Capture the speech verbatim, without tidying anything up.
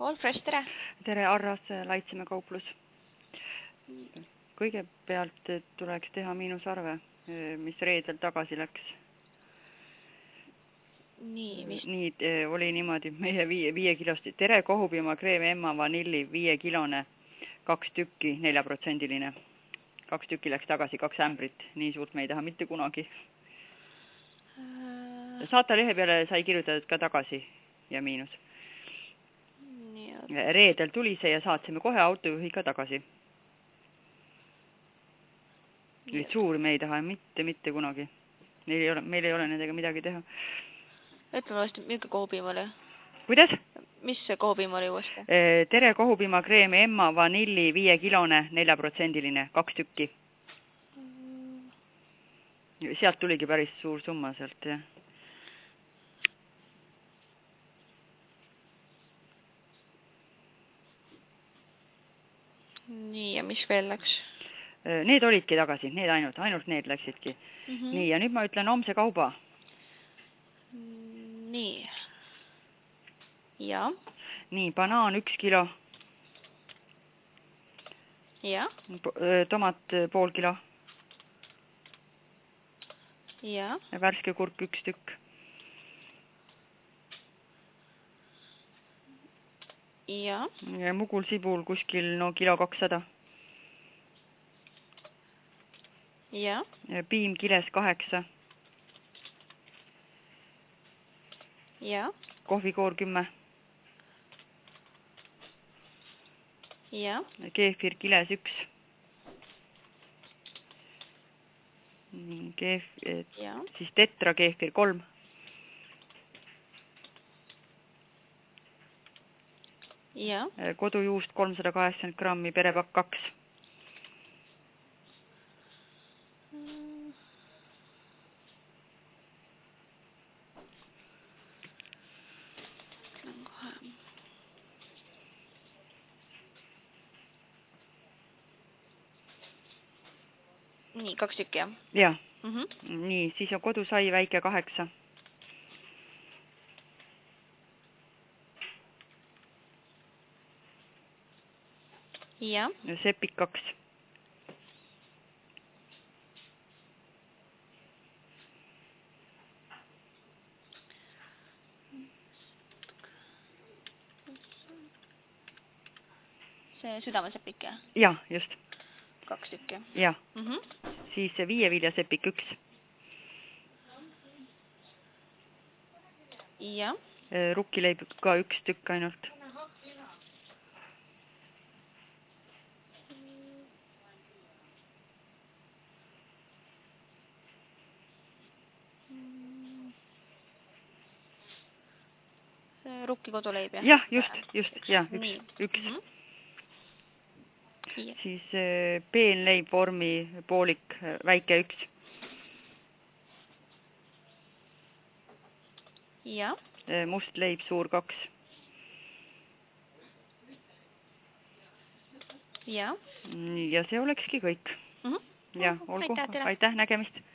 All Fresh, tere! Tere, Arras, Laitseme kauplus. Kõigepealt tuleks teha miinusarve, mis reedel tagasi läks. Nii, mis? Nii oli niimoodi, meie viie, viie kilosti. Tere, Kohupima, kreem, Emma, vanilli, viie kilone, kaks tükki, neljaprotsendiline. Kaks tükki läks tagasi, kaks ämbrit. Nii suurt me ei taha mitte kunagi. Äh... Saata lehe peale sai kirjutatud ka tagasi ja miinus. Nii, reedel tuli see ja saatsime kohe autojuhiga tagasi. Nii suuri me ei taha mitte, mitte kunagi. Meil ei ole, meil ei ole nendega midagi teha. Ütleme vast, milline Kohupima oli? Kuidas? Mis see Kohupima oli uuesti? Tere, Kohupima, kreem, Emma, vanilli, viie kilone, neljaprotsendiline, kaks tükki. Mm. Sealt tuligi päris suur summa sealt, jah. Nii, ja mis veel läks? Need olidki tagasi, need ainult, ainult need läksidki. Mm -hmm. Nii, ja nüüd ma ütlen homse kauba. Nii. Ja. Nii, banaan üks kilo. Ja. Tomat pool kilo. Ja. Värske kurk üks tükk. Ja. Ja mugul sibul kuskil no kilo kakssada. Ja. Piim kiles kaheksa. Ja. Kohvikoor kümme. Ja. Keefir kiles üks. Keef, ja. Siis tetra keefir kolm. Ja. Kodujuust kolmsada kaheksakümmend grammi, perepakk kaks. Nii, kaks tükki, jah? Jah. Mm -hmm. Nii, siis on kodusai väike kaheksa. Ja. Sepik kaks. See südamesepik, jah? Jah, just. Kaks tükki. Jah. Mm -hmm. Siis viieviljasepik üks. Ja. Rukkileib ka üks tükk ainult. Rukki koduleib, jah? Jah, just, just, jah, üks, Nii. üks. Mm -hmm. Ja. Siis peenleib vormi poolik väike üks. Ja. Must leib suur kaks. Ja. Ja see olekski kõik. Mm -hmm. Ja, olgu. Aitäh, Aitäh, nägemist.